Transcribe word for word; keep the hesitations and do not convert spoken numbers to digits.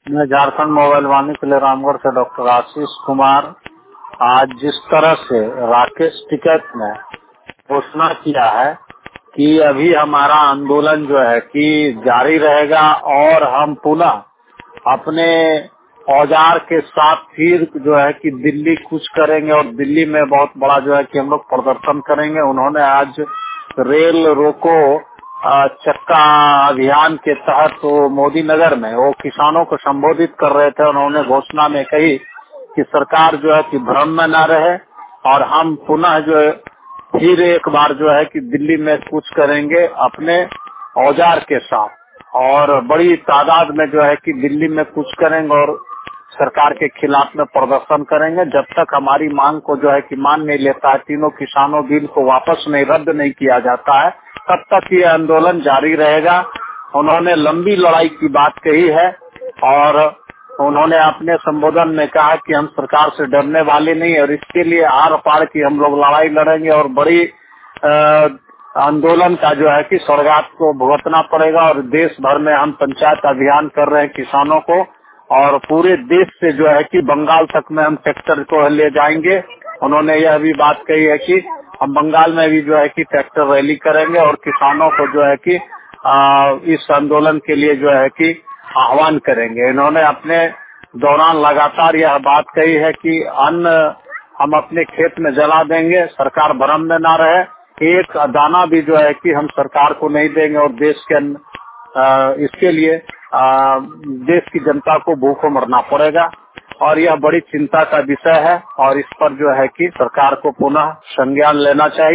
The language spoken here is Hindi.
मैं झारखंड मोबाइल वाणी के लिए रामगढ़ से डॉक्टर आशीष कुमार। आज जिस तरह से राकेश टिकैत ने घोषणा किया है कि अभी हमारा आंदोलन जो है कि जारी रहेगा और हम पुनः अपने औजार के साथ फिर जो है कि दिल्ली कूच करेंगे और दिल्ली में बहुत बड़ा जो है कि हम लोग प्रदर्शन करेंगे। उन्होंने आज रेल रोको अ, चक्का अभियान के तहत तो मोदी नगर में वो किसानों को संबोधित कर रहे थे। उन्होंने घोषणा में कही कि सरकार जो है कि भ्रम में न रहे और हम पुनः जो है फिर एक बार जो है कि दिल्ली में कूच करेंगे अपने औजार के साथ और बड़ी तादाद में जो है कि दिल्ली में कूच करेंगे और सरकार के खिलाफ में प्रदर्शन करेंगे। जब तक हमारी मांग को जो है कि मान नहीं लेता है, तीनों किसानों बिल को वापस नहीं रद्द नहीं किया जाता है, तब तक ये आंदोलन जारी रहेगा। उन्होंने लंबी लड़ाई की बात कही है और उन्होंने अपने संबोधन में कहा कि हम सरकार से डरने वाले नहीं और इसके लिए आर पार की हम लोग लड़ाई लड़ेंगे और बड़ी आ, आंदोलन का जो है कि सौगात को भुगतना पड़ेगा और देश भर में हम पंचायत अभियान कर रहे हैं किसानों को और पूरे देश से जो है कि बंगाल तक में हम ट्रैक्टर को ले जाएंगे। उन्होंने यह भी बात कही है कि हम बंगाल में भी जो है कि ट्रैक्टर रैली करेंगे और किसानों को जो है कि आ, इस आंदोलन के लिए जो है कि आह्वान करेंगे। इन्होंने अपने दौरान लगातार यह बात कही है कि अन्न हम अपने खेत में जला देंगे, सरकार भ्रम में ना रहे, एक दाना भी जो है कि हम सरकार को नहीं देंगे और देश के आ, इसके लिए आ, देश की जनता को भूखों मरना पड़ेगा और यह बड़ी चिंता का विषय है और इस पर जो है कि सरकार को पुनः संज्ञान लेना चाहिए।